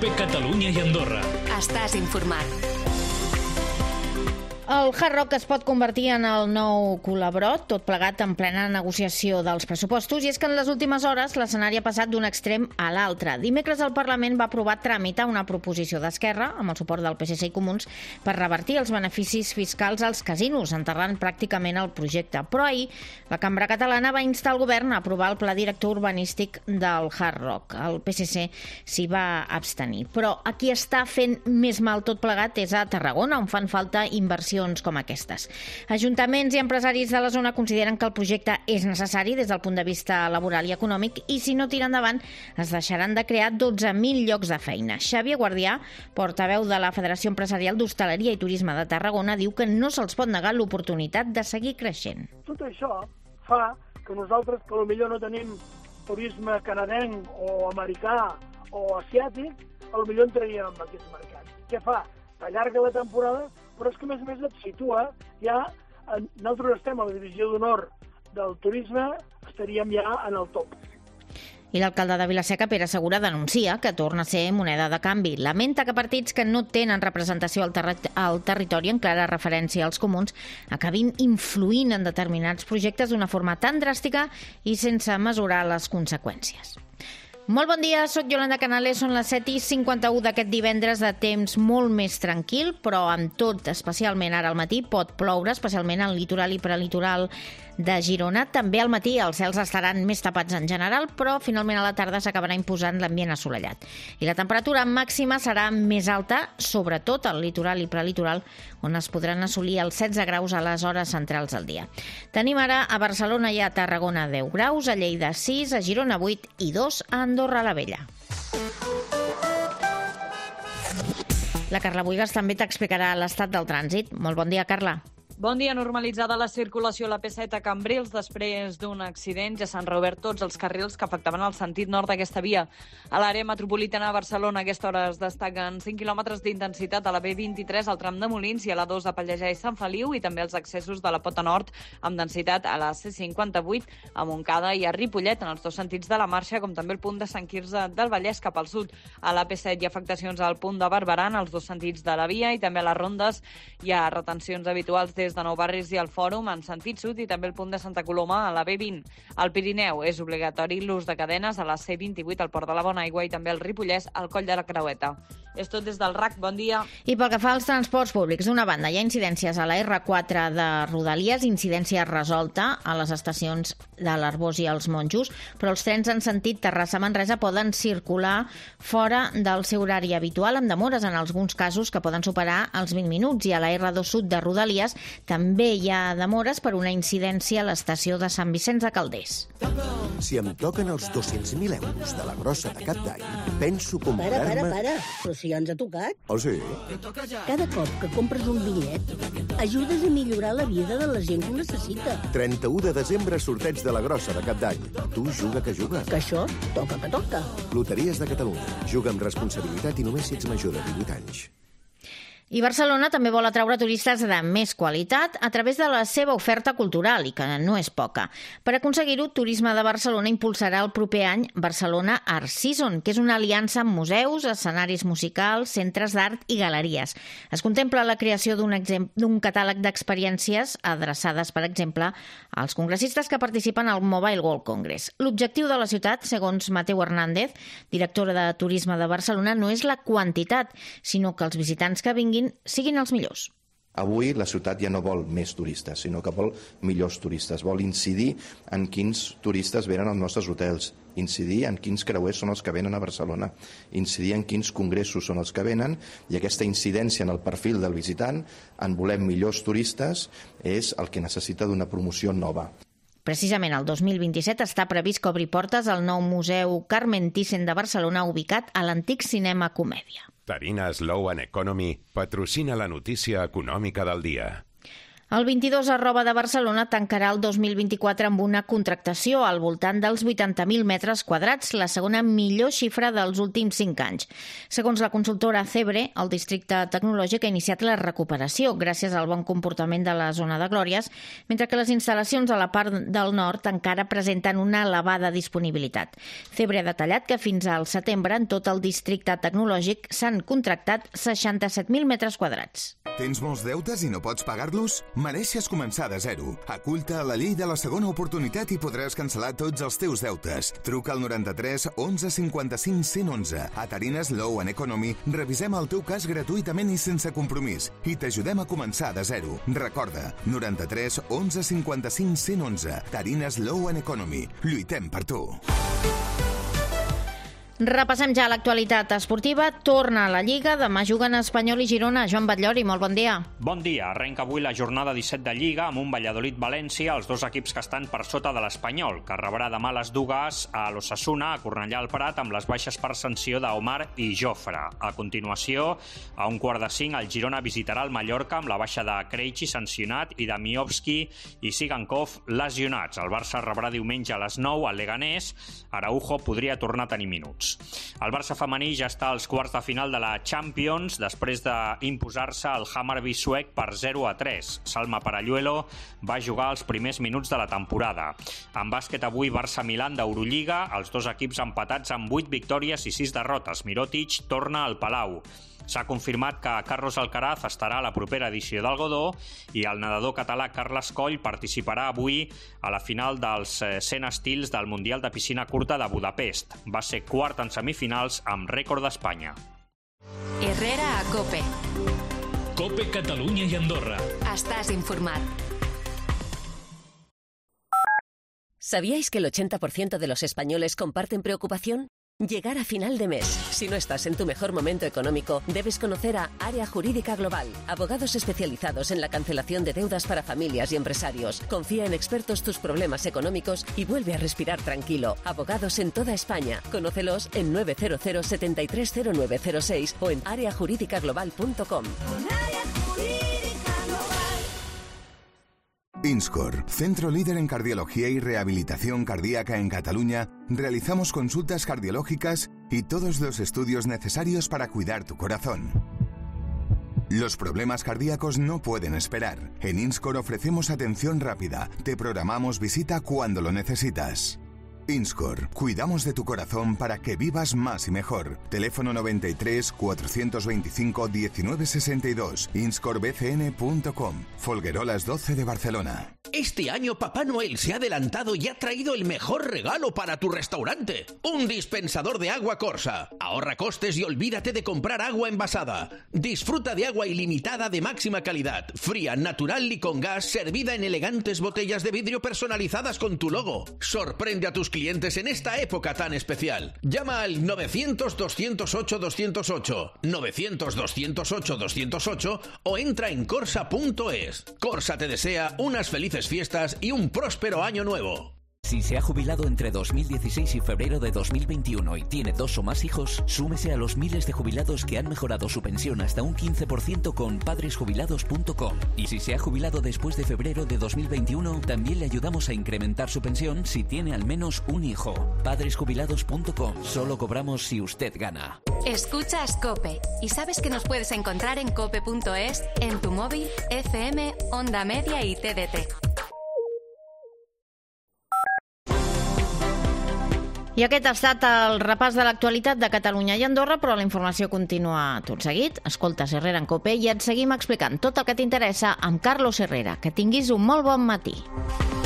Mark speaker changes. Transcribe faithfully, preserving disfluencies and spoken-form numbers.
Speaker 1: COPE Catalunya i Andorra.
Speaker 2: Estàs informat.
Speaker 3: El Hard Rock es pot convertir en el nou Colabrot, tot plegat en plena negociació dels pressupostos, i és que en les últimes hores l'escenari ha passat d'un extrem a l'altre. Dimecres el Parlament va aprovar tramitar una proposició d'Esquerra, amb el suport del P S C i Comuns, per revertir els beneficis fiscals als casinos, enterrant pràcticament el projecte. Però ahir la Cambra Catalana va instar el govern a aprovar el pla director urbanístic del Hard Rock. El P S C s'hi va abstenir. Però a qui està fent més mal tot plegat és a Tarragona, on fan falta inversions com aquestes. Ajuntaments i empresaris de la zona consideren que el projecte és necessari des del punt de vista laboral i econòmic i si no tira endavant es deixaran de crear dotze mil llocs de feina. Xavier Guardià, portaveu de la Federació Empresarial d'Hostaleria i Turisme de Tarragona, diu que no se'ls pot negar l'oportunitat de seguir creixent.
Speaker 4: Tot això fa que nosaltres, que potser no tenim turisme canadenc o americà o asiàtic, potser entraríem en aquest mercat. Què fa? T'allarga la temporada, però és que a més a més et situa ja, nosaltres estem a la divisió d'honor del turisme, estaríem ja en el top.
Speaker 3: I l'alcalde de Vila-seca, Pere Segura, denuncia que torna a ser moneda de canvi. Lamenta que partits que no tenen representació al, ter al territori, en clara referència als comuns, acabin influint en determinats projectes d'una forma tan dràstica i sense mesurar les conseqüències. Molt bon dia, soc Yolanda Canales, són les set i cinquanta-u d'aquest divendres de temps molt més tranquil, però amb tot, especialment ara al matí, pot ploure, especialment al litoral i prelitoral de Girona. També al matí els cels estaran més tapats en general, però finalment a la tarda s'acabarà imposant l'ambient assolellat. I la temperatura màxima serà més alta, sobretot al litoral i prelitoral, on es podran assolir els setze graus a les hores centrals del dia. Tenim ara a Barcelona i a Tarragona deu graus, a Lleida sis, a Girona vuit i dos a Andorra la Vella. La Carla Buigas també t'explicarà l'estat del trànsit. Molt bon dia, Carla.
Speaker 5: Bon dia. Normalitzada la circulació a la P set a Cambrils. Després d'un accident ja s'han reobert tots els carrils que afectaven el sentit nord d'aquesta via. A l'àrea metropolitana de Barcelona a aquesta hora es destaquen cinc quilòmetres d'intensitat a la B vint-i-tres al tram de Molins i a la dos a Pallejà i Sant Feliu, i també els accessos de la Pota Nord amb densitat a la C cinquanta-vuit a Montcada i a Ripollet en els dos sentits de la marxa, com també el punt de Sant Quirze del Vallès cap al sud. A la P set hi ha afectacions al punt de Barberà en els dos sentits de la via, i també a les rondes hi ha retencions habituals des de Nou Barris i el Fòrum en sentit sud, i també el punt de Santa Coloma a la B vint. Al Pirineu és obligatori l'ús de cadenes a la C vint-i-vuit al Port de la Bonaigua i també al Ripollès al Coll de la Creueta. És tot des del R A C. Bon dia.
Speaker 3: I pel que fa als transports públics, d'una banda hi ha incidències a la R quatre de Rodalies, incidència resolta a les estacions de l'Arbós i els Monjos, però els trens en sentit Terrassa-Manresa poden circular fora del seu horari habitual, amb demores en alguns casos que poden superar els vint minuts, i a la R dos Sud de Rodalies també hi ha demores per una incidència a l'estació de Sant Vicenç de Calders.
Speaker 6: Si em toquen els dos-cents mil euros de la grossa de cap d'any, penso comprar-me...
Speaker 7: Para, para, para. Però si ja ens ha tocat.
Speaker 6: Oh, sí?
Speaker 7: Cada cop que compres un bitllet, ajudes a millorar la vida de la gent que ho necessita.
Speaker 6: trenta-u de desembre, sorteig de la grossa de cap d'any. Tu juga que juga.
Speaker 7: Que això toca que toca.
Speaker 6: Loteries de Catalunya. Juga amb responsabilitat i només si ets major de divuit anys.
Speaker 3: I Barcelona també vol atraure turistes de més qualitat a través de la seva oferta cultural, i que no és poca. Per aconseguir-ho, Turisme de Barcelona impulsarà el proper any Barcelona Art Season, que és una aliança amb museus, escenaris musicals, centres d'art i galeries. Es contempla la creació d'un d'un catàleg d'experiències adreçades, per exemple, als congressistes que participen al Mobile World Congress. L'objectiu de la ciutat, segons Mateu Hernández, directora de Turisme de Barcelona, no és la quantitat, sinó que els visitants que vinguin siguin els millors.
Speaker 8: Avui la ciutat ja no vol més turistes, sinó que vol millors turistes. Vol incidir en quins turistes venen als nostres hotels, incidir en quins creuers són els que venen a Barcelona, incidir en quins congressos són els que venen, i aquesta incidència en el perfil del visitant, en volem millors turistes, és el que necessita d'una promoció nova.
Speaker 3: Precisament el dos mil vint-i-set està previst que obri portes al nou Museu Carmen Thyssen de Barcelona, ubicat a l'antic Cinema Comèdia.
Speaker 9: Tarina Slow and Economy patrocina la notícia econòmica del dia.
Speaker 3: El vint-i-dos arroba de Barcelona tancarà el dos mil vint-i-quatre amb una contractació al voltant dels vuitanta mil metres quadrats, la segona millor xifra dels últims cinc anys. Segons la consultora Cebre, el districte tecnològic ha iniciat la recuperació gràcies al bon comportament de la zona de Glòries, mentre que les instal·lacions a la part del nord encara presenten una elevada disponibilitat. Cebre ha detallat que fins al setembre en tot el districte tecnològic s'han contractat seixanta-set mil metres quadrats.
Speaker 1: Tens molts deutes i no pots pagar-los? Mereixes començar de zero. Acull-te a la llei de la segona oportunitat i podràs cancel·lar tots els teus deutes. Truca al noranta-tres onze cinquanta-cinc cent onze. A Tarines Law and Economy revisem el teu cas gratuïtament i sense compromís i t'ajudem a començar de zero. Recorda, noranta-tres onze cinquanta-cinc cent onze. Tarines Law and Economy. Lluitem per tu.
Speaker 3: Repassem ja l'actualitat esportiva. Torna a la Lliga. Demà juguen Espanyol i Girona. Joan Batllori, molt bon dia.
Speaker 2: Bon dia. Arrenca avui la jornada disset de Lliga amb un Valladolid-València, els dos equips que estan per sota de l'Espanyol, que rebrà demà les dues a l'Osasuna, a Cornellà al Prat, amb les baixes per sanció d'Omar i Jofre. A continuació, a un quart de cinc, el Girona visitarà el Mallorca amb la baixa de Krejci sancionat i de Miovski i Sigankov lesionats. El Barça rebrà diumenge a les nou al Leganés. Araujo podria tornar a tenir minuts. El Barça femení ja està als quarts de final de la Champions després d'imposar-se al Hammarby suec per zero a tres. Salma Paralluelo va jugar els primers minuts de la temporada. En bàsquet avui Barça-Milan d'Eurolliga, els dos equips empatats amb vuit victòries i sis derrotes. Mirotic torna al Palau. S'ha confirmat que Carlos Alcaraz estarà a la propera edició del Godó i el nedador català Carles Coll participarà avui a la final dels cent estils del Mundial de Piscina Curta de Budapest. Va ser quart en semifinals amb rècord d'Espanya.
Speaker 9: Herrera a COPE.
Speaker 10: COPE Catalunya i Andorra.
Speaker 9: Estàs informat.
Speaker 11: ¿Sabíais que el ochenta por ciento de los españoles comparten preocupación? Llegar a final de mes. Si no estás en tu mejor momento económico, debes conocer a Área Jurídica Global, abogados especializados en la cancelación de deudas para familias y empresarios. Confía en expertos tus problemas económicos y vuelve a respirar tranquilo. Abogados en toda España. Conócelos en nueve cero cero siete tres cero nueve cero seis o en área jurídica global punto com.
Speaker 1: INSCOR, centro líder en cardiología y rehabilitación cardíaca en Cataluña, realizamos consultas cardiológicas y todos los estudios necesarios para cuidar tu corazón. Los problemas cardíacos no pueden esperar. En INSCOR ofrecemos atención rápida. Te programamos visita cuando lo necesitas. INSCOR, cuidamos de tu corazón para que vivas más y mejor. Teléfono noventa y tres, cuatrocientos veinticinco, diecinueve sesenta y dos, inscor b c n punto com, Folguerolas doce de Barcelona.
Speaker 12: Este año Papá Noel se ha adelantado y ha traído el mejor regalo para tu restaurante. Un dispensador de agua Corsa. Ahorra costes y olvídate de comprar agua envasada. Disfruta de agua ilimitada de máxima calidad, fría, natural y con gas, servida en elegantes botellas de vidrio personalizadas con tu logo. Sorprende a tus clientes en esta época tan especial. Llama al novecientos, doscientos ocho, doscientos ocho, novecientos, doscientos ocho, doscientos ocho o entra en corsa punto es. Corsa te desea unas felices fiestas y un próspero año nuevo.
Speaker 13: Si se ha jubilado entre dos mil dieciséis y febrero de dos mil veintiuno y tiene dos o más hijos, súmese a los miles de jubilados que han mejorado su pensión hasta un quince por ciento con padres jubilados punto com. Y si se ha jubilado después de febrero de dos mil veintiuno, también le ayudamos a incrementar su pensión si tiene al menos un hijo. padres jubilados punto com. Solo cobramos si usted gana.
Speaker 9: Escuchas COPE y sabes que nos puedes encontrar en cope punto es, en tu móvil, F M, Onda Media y T D T.
Speaker 3: I aquest ha estat el repàs de l'actualitat de Catalunya i Andorra, però la informació continua tot seguit. Escoltes Herrera en COPE i et seguim explicant tot el que t'interessa amb Carlos Herrera. Que tinguis un molt bon matí.